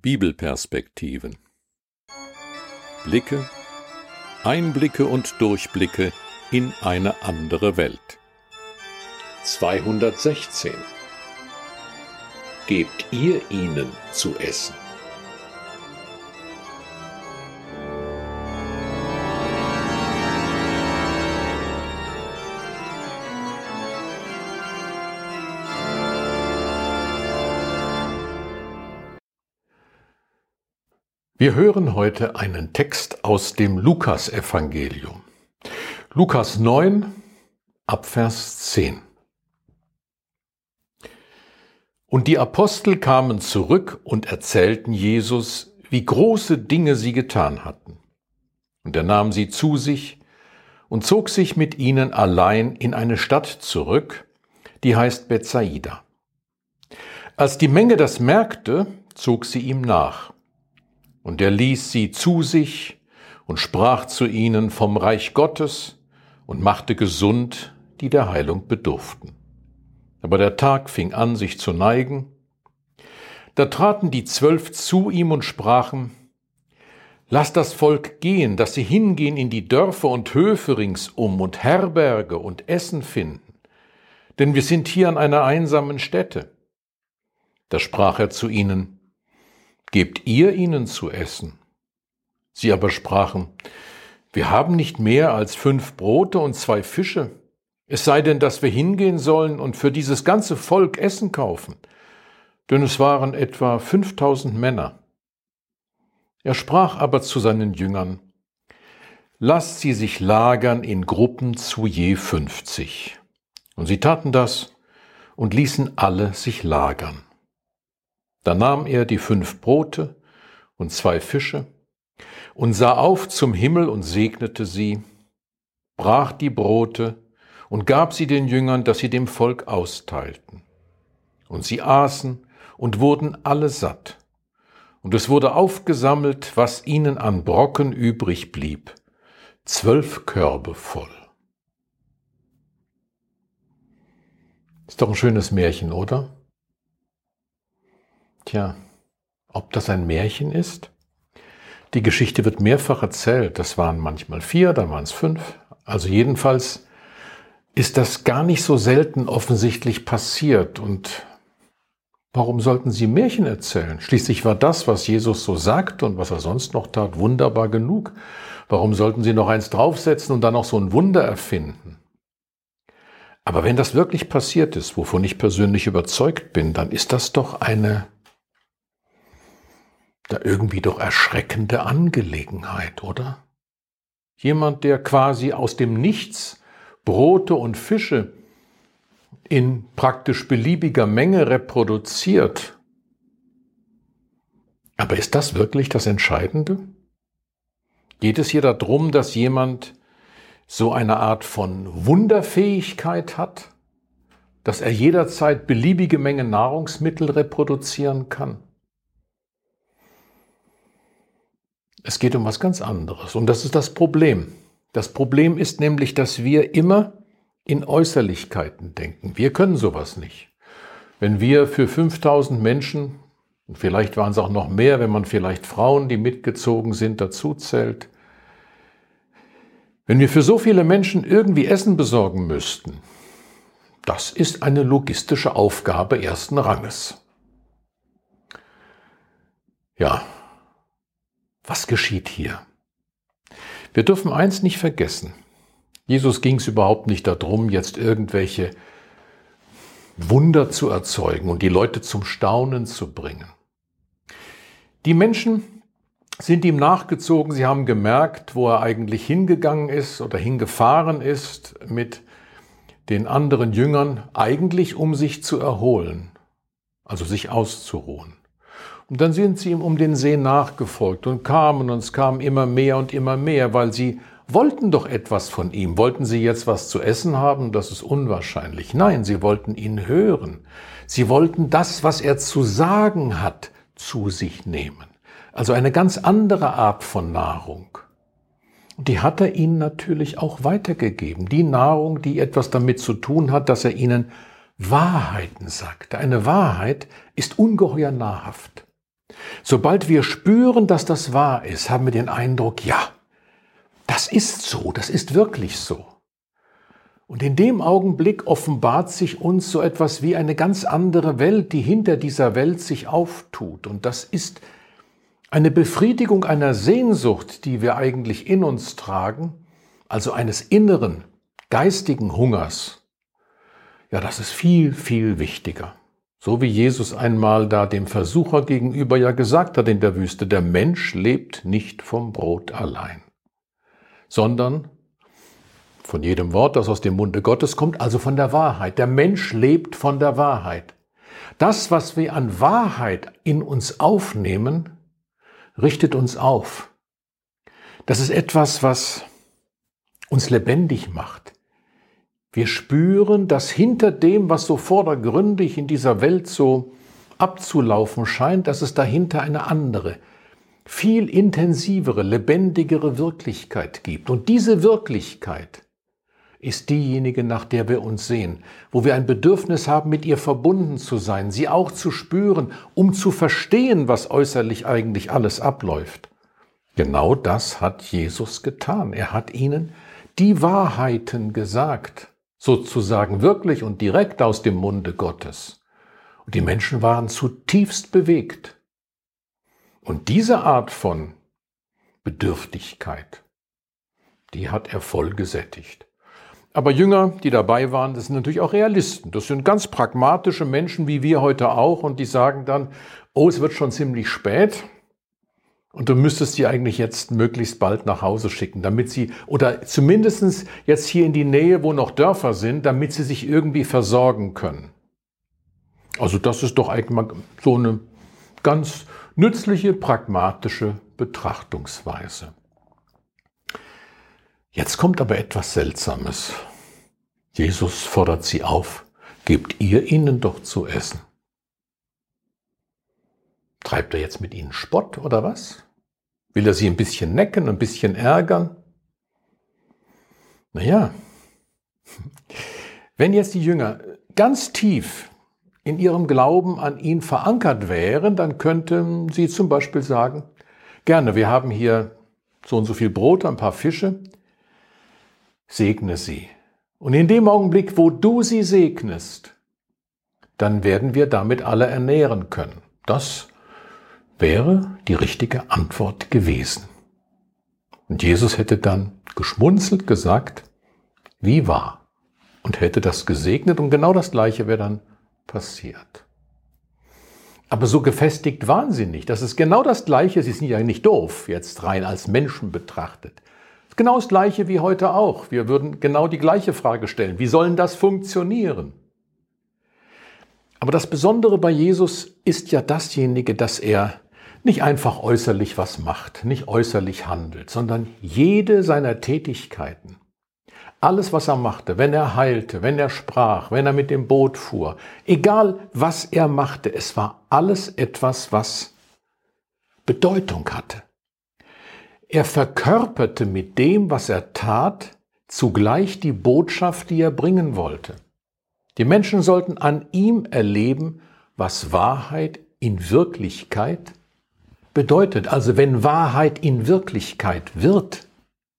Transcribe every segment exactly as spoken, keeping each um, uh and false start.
Bibelperspektiven. Blicke, Einblicke und Durchblicke in eine andere Welt. zweihundertsechzehn. Gebt ihr ihnen zu essen? Wir hören heute einen Text aus dem Lukasevangelium. Lukas neun, Abvers zehn. Und die Apostel kamen zurück und erzählten Jesus, wie große Dinge sie getan hatten. Und er nahm sie zu sich und zog sich mit ihnen allein in eine Stadt zurück, die heißt Bethsaida. Als die Menge das merkte, zog sie ihm nach. Und er ließ sie zu sich und sprach zu ihnen vom Reich Gottes und machte gesund, die der Heilung bedurften. Aber der Tag fing an, sich zu neigen. Da traten die Zwölf zu ihm und sprachen: Lass das Volk gehen, dass sie hingehen in die Dörfer und Höfe ringsum und Herberge und Essen finden, denn wir sind hier an einer einsamen Stätte. Da sprach er zu ihnen: Gebt ihr ihnen zu essen? Sie aber sprachen: Wir haben nicht mehr als fünf Brote und zwei Fische. Es sei denn, dass wir hingehen sollen und für dieses ganze Volk Essen kaufen. Denn es waren etwa fünftausend Männer. Er sprach aber zu seinen Jüngern: Lasst sie sich lagern in Gruppen zu je fünfzig. Und sie taten das und ließen alle sich lagern. Da nahm er die fünf Brote und zwei Fische und sah auf zum Himmel und segnete sie, brach die Brote und gab sie den Jüngern, dass sie dem Volk austeilten. Und sie aßen und wurden alle satt. Und es wurde aufgesammelt, was ihnen an Brocken übrig blieb, zwölf Körbe voll. Ist doch ein schönes Märchen, oder? Tja, ob das ein Märchen ist? Die Geschichte wird mehrfach erzählt. Das waren manchmal vier, dann waren es fünf. Also jedenfalls ist das gar nicht so selten offensichtlich passiert. Und warum sollten sie Märchen erzählen? Schließlich war das, was Jesus so sagt und was er sonst noch tat, wunderbar genug. Warum sollten sie noch eins draufsetzen und dann noch so ein Wunder erfinden? Aber wenn das wirklich passiert ist, wovon ich persönlich überzeugt bin, dann ist das doch eine da irgendwie doch erschreckende Angelegenheit, oder? Jemand, der quasi aus dem Nichts Brote und Fische in praktisch beliebiger Menge reproduziert. Aber ist das wirklich das Entscheidende? Geht es hier darum, dass jemand so eine Art von Wunderfähigkeit hat, dass er jederzeit beliebige Menge Nahrungsmittel reproduzieren kann? Es geht um was ganz anderes und das ist das Problem. Das Problem ist nämlich, dass wir immer in Äußerlichkeiten denken. Wir können sowas nicht. Wenn wir für fünftausend Menschen, und vielleicht waren es auch noch mehr, wenn man vielleicht Frauen, die mitgezogen sind, dazu zählt, wenn wir für so viele Menschen irgendwie Essen besorgen müssten, das ist eine logistische Aufgabe ersten Ranges. Ja. Was geschieht hier? Wir dürfen eins nicht vergessen. Jesus ging es überhaupt nicht darum, jetzt irgendwelche Wunder zu erzeugen und die Leute zum Staunen zu bringen. Die Menschen sind ihm nachgezogen, sie haben gemerkt, wo er eigentlich hingegangen ist oder hingefahren ist mit den anderen Jüngern, eigentlich um sich zu erholen, also sich auszuruhen. Und dann sind sie ihm um den See nachgefolgt und kamen, und es kamen immer mehr und immer mehr, weil sie wollten doch etwas von ihm. Wollten sie jetzt was zu essen haben? Das ist unwahrscheinlich. Nein, sie wollten ihn hören. Sie wollten das, was er zu sagen hat, zu sich nehmen. Also eine ganz andere Art von Nahrung. Und die hat er ihnen natürlich auch weitergegeben. Die Nahrung, die etwas damit zu tun hat, dass er ihnen Wahrheiten sagt. Eine Wahrheit ist ungeheuer nahrhaft. Sobald wir spüren, dass das wahr ist, haben wir den Eindruck, ja, das ist so, das ist wirklich so. Und in dem Augenblick offenbart sich uns so etwas wie eine ganz andere Welt, die hinter dieser Welt sich auftut. Und das ist eine Befriedigung einer Sehnsucht, die wir eigentlich in uns tragen, also eines inneren, geistigen Hungers. Ja, das ist viel, viel wichtiger. So wie Jesus einmal da dem Versucher gegenüber ja gesagt hat in der Wüste, der Mensch lebt nicht vom Brot allein, sondern von jedem Wort, das aus dem Munde Gottes kommt, also von der Wahrheit. Der Mensch lebt von der Wahrheit. Das, was wir an Wahrheit in uns aufnehmen, richtet uns auf. Das ist etwas, was uns lebendig macht. Wir spüren, dass hinter dem, was so vordergründig in dieser Welt so abzulaufen scheint, dass es dahinter eine andere, viel intensivere, lebendigere Wirklichkeit gibt. Und diese Wirklichkeit ist diejenige, nach der wir uns sehen, wo wir ein Bedürfnis haben, mit ihr verbunden zu sein, sie auch zu spüren, um zu verstehen, was äußerlich eigentlich alles abläuft. Genau das hat Jesus getan. Er hat ihnen die Wahrheiten gesagt, sozusagen wirklich und direkt aus dem Munde Gottes. Und die Menschen waren zutiefst bewegt. Und diese Art von Bedürftigkeit, die hat er voll gesättigt. Aber Jünger, die dabei waren, das sind natürlich auch Realisten. Das sind ganz pragmatische Menschen, wie wir heute auch. Und die sagen dann, oh, es wird schon ziemlich spät. Und du müsstest sie eigentlich jetzt möglichst bald nach Hause schicken, damit sie, oder zumindest jetzt hier in die Nähe, wo noch Dörfer sind, damit sie sich irgendwie versorgen können. Also das ist doch eigentlich mal so eine ganz nützliche, pragmatische Betrachtungsweise. Jetzt kommt aber etwas Seltsames. Jesus fordert sie auf, gebt ihr ihnen doch zu essen. Treibt er jetzt mit ihnen Spott oder was? Will er sie ein bisschen necken, ein bisschen ärgern? Naja, wenn jetzt die Jünger ganz tief in ihrem Glauben an ihn verankert wären, dann könnten sie zum Beispiel sagen, gerne, wir haben hier so und so viel Brot, ein paar Fische, segne sie. Und in dem Augenblick, wo du sie segnest, dann werden wir damit alle ernähren können. Das wäre die richtige Antwort gewesen. Und Jesus hätte dann geschmunzelt gesagt, wie wahr, und hätte das gesegnet und genau das Gleiche wäre dann passiert. Aber so gefestigt waren sie nicht. Das ist genau das Gleiche, sie sind ja nicht doof, jetzt rein als Menschen betrachtet. Genau das Gleiche wie heute auch. Wir würden genau die gleiche Frage stellen. Wie soll das funktionieren? Aber das Besondere bei Jesus ist ja dasjenige, dass er nicht einfach äußerlich was macht, nicht äußerlich handelt, sondern jede seiner Tätigkeiten, alles, was er machte, wenn er heilte, wenn er sprach, wenn er mit dem Boot fuhr, egal was er machte, es war alles etwas, was Bedeutung hatte. Er verkörperte mit dem, was er tat, zugleich die Botschaft, die er bringen wollte. Die Menschen sollten an ihm erleben, was Wahrheit in Wirklichkeit bedeutet. Also wenn Wahrheit in Wirklichkeit wird.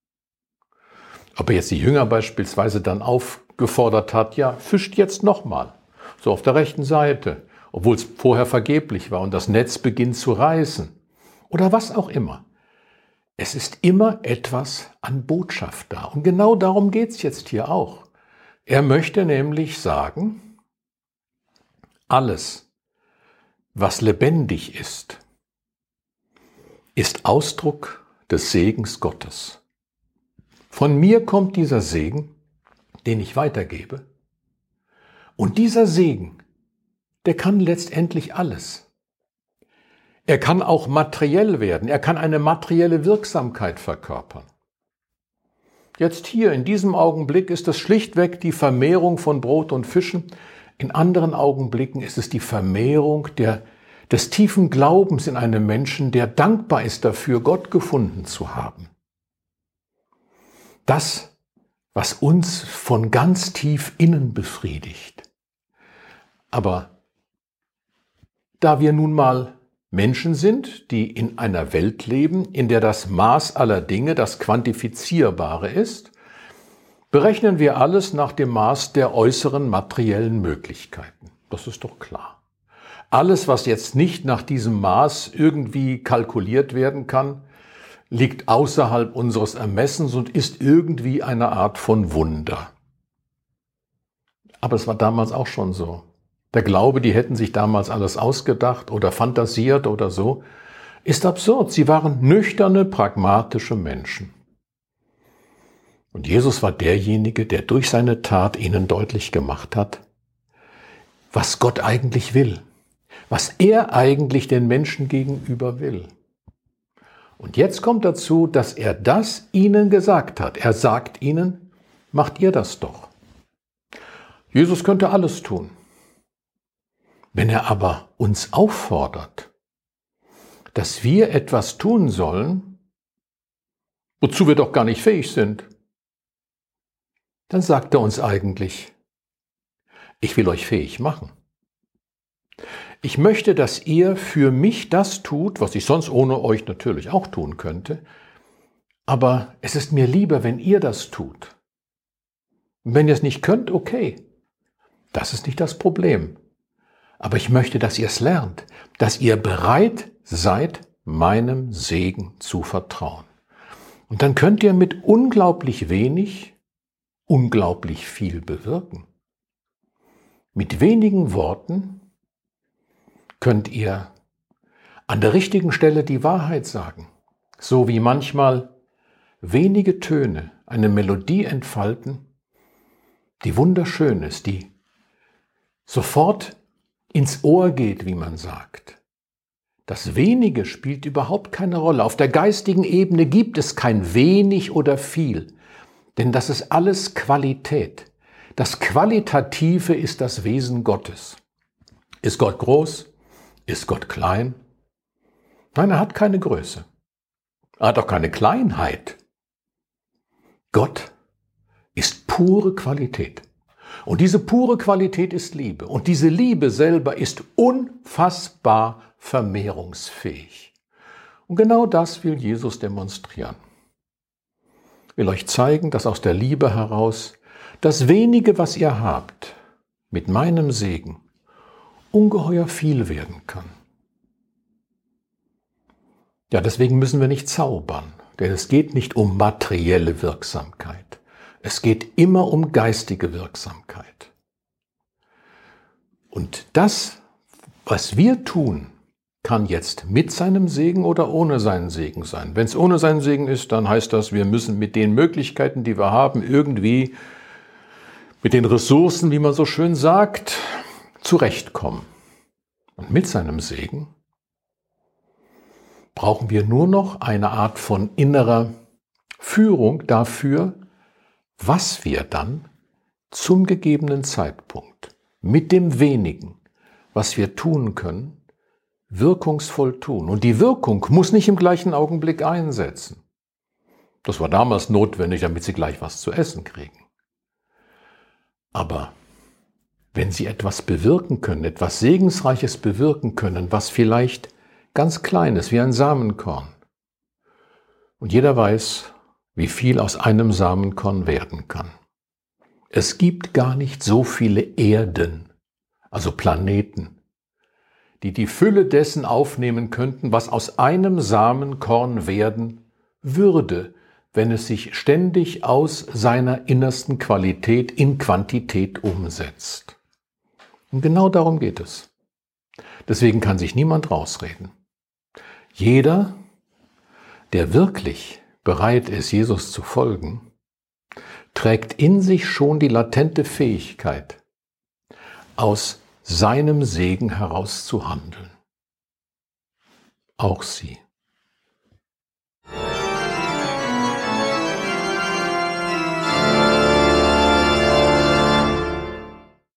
Ob er jetzt die Jünger beispielsweise dann aufgefordert hat, ja, fischt jetzt nochmal, so auf der rechten Seite, obwohl es vorher vergeblich war und das Netz beginnt zu reißen. Oder was auch immer. Es ist immer etwas an Botschaft da. Und genau darum geht es jetzt hier auch. Er möchte nämlich sagen, alles, was lebendig ist, ist Ausdruck des Segens Gottes. Von mir kommt dieser Segen, den ich weitergebe. Und dieser Segen, der kann letztendlich alles. Er kann auch materiell werden, er kann eine materielle Wirksamkeit verkörpern. Jetzt hier, in diesem Augenblick, ist es schlichtweg die Vermehrung von Brot und Fischen. In anderen Augenblicken ist es die Vermehrung der, des tiefen Glaubens in einem Menschen, der dankbar ist dafür, Gott gefunden zu haben. Das, was uns von ganz tief innen befriedigt. Aber da wir nun mal Menschen sind, die in einer Welt leben, in der das Maß aller Dinge das Quantifizierbare ist, berechnen wir alles nach dem Maß der äußeren materiellen Möglichkeiten. Das ist doch klar. Alles, was jetzt nicht nach diesem Maß irgendwie kalkuliert werden kann, liegt außerhalb unseres Ermessens und ist irgendwie eine Art von Wunder. Aber es war damals auch schon so. Der Glaube, die hätten sich damals alles ausgedacht oder fantasiert oder so, ist absurd. Sie waren nüchterne, pragmatische Menschen. Und Jesus war derjenige, der durch seine Tat ihnen deutlich gemacht hat, was Gott eigentlich will, was er eigentlich den Menschen gegenüber will. Und jetzt kommt dazu, dass er das ihnen gesagt hat. Er sagt ihnen, macht ihr das doch. Jesus könnte alles tun. Wenn er aber uns auffordert, dass wir etwas tun sollen, wozu wir doch gar nicht fähig sind, dann sagt er uns eigentlich, ich will euch fähig machen. Ich möchte, dass ihr für mich das tut, was ich sonst ohne euch natürlich auch tun könnte, aber es ist mir lieber, wenn ihr das tut. Und wenn ihr es nicht könnt, okay, das ist nicht das Problem. Aber ich möchte, dass ihr es lernt, dass ihr bereit seid, meinem Segen zu vertrauen. Und dann könnt ihr mit unglaublich wenig, unglaublich viel bewirken. Mit wenigen Worten könnt ihr an der richtigen Stelle die Wahrheit sagen, so wie manchmal wenige Töne eine Melodie entfalten, die wunderschön ist, die sofort ins Ohr geht, wie man sagt. Das Wenige spielt überhaupt keine Rolle. Auf der geistigen Ebene gibt es kein wenig oder viel, denn das ist alles Qualität. Das Qualitative ist das Wesen Gottes. Ist Gott groß? Ist Gott klein? Nein, er hat keine Größe. Er hat auch keine Kleinheit. Gott ist pure Qualität. Und diese pure Qualität ist Liebe. Und diese Liebe selber ist unfassbar vermehrungsfähig. Und genau das will Jesus demonstrieren. Ich will euch zeigen, dass aus der Liebe heraus das Wenige, was ihr habt, mit meinem Segen ungeheuer viel werden kann. Ja, deswegen müssen wir nicht zaubern, denn es geht nicht um materielle Wirksamkeit. Es geht immer um geistige Wirksamkeit. Und das, was wir tun, kann jetzt mit seinem Segen oder ohne seinen Segen sein. Wenn es ohne seinen Segen ist, dann heißt das, wir müssen mit den Möglichkeiten, die wir haben, irgendwie mit den Ressourcen, wie man so schön sagt, zurechtkommen. Und mit seinem Segen brauchen wir nur noch eine Art von innerer Führung dafür, was wir dann zum gegebenen Zeitpunkt mit dem Wenigen, was wir tun können, wirkungsvoll tun. Und die Wirkung muss nicht im gleichen Augenblick einsetzen. Das war damals notwendig, damit sie gleich was zu essen kriegen. Aber wenn sie etwas bewirken können, etwas Segensreiches bewirken können, was vielleicht ganz klein ist, wie ein Samenkorn, und jeder weiß, wie viel aus einem Samenkorn werden kann. Es gibt gar nicht so viele Erden, also Planeten, die die Fülle dessen aufnehmen könnten, was aus einem Samenkorn werden würde, wenn es sich ständig aus seiner innersten Qualität in Quantität umsetzt. Und genau darum geht es. Deswegen kann sich niemand rausreden. Jeder, der wirklich bereit ist, Jesus zu folgen, trägt in sich schon die latente Fähigkeit, aus seinem Segen heraus zu handeln. Auch sie.